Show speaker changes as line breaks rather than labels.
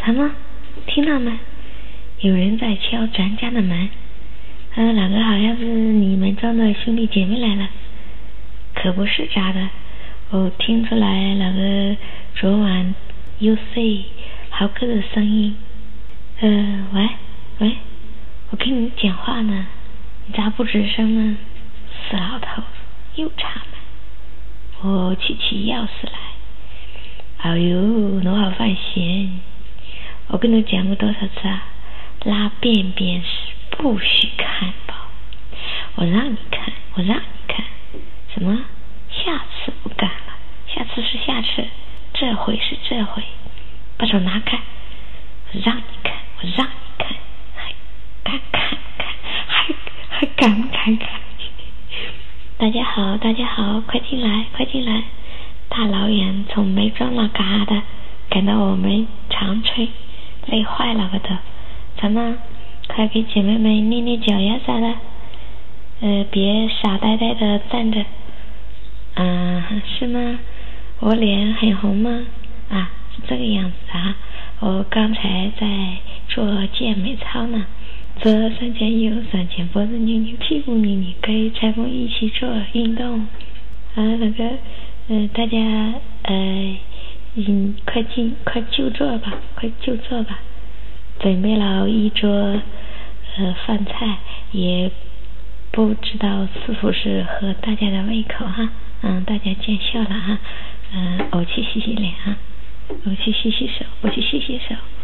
什么？听到吗？有人在敲咱家的门。老哥，好像是你们庄的兄弟姐妹来了。可不是咋的，我听出来老哥昨晚又睡好哥的声音。喂，我跟你讲话呢，你咋不吱声呢？死老头子，又插门。我去取钥匙来。哎呦，奴好犯闲。我跟你讲过多少次啊？拉便便是不许看报。我让你看。什么？下次不干了，下次是下次，这回是这回。把手拿开。我让你看，还敢不敢看？大家好，快进来！大老远从梅庄那嘎达赶到我们长春，累坏了我都。咱们快给姐妹们捏捏脚呀啥的，别傻呆呆的站着。是吗？我脸很红吗？是这个样子啊。我刚才在做健美操呢，左三前右三前，脖子扭扭，屁股扭扭，跟裁缝一起做运动。那个大家快就坐吧，准备了一桌饭菜，也不知道是不是合大家的胃口哈。大家见笑了哈。我去洗脸啊，我去洗手。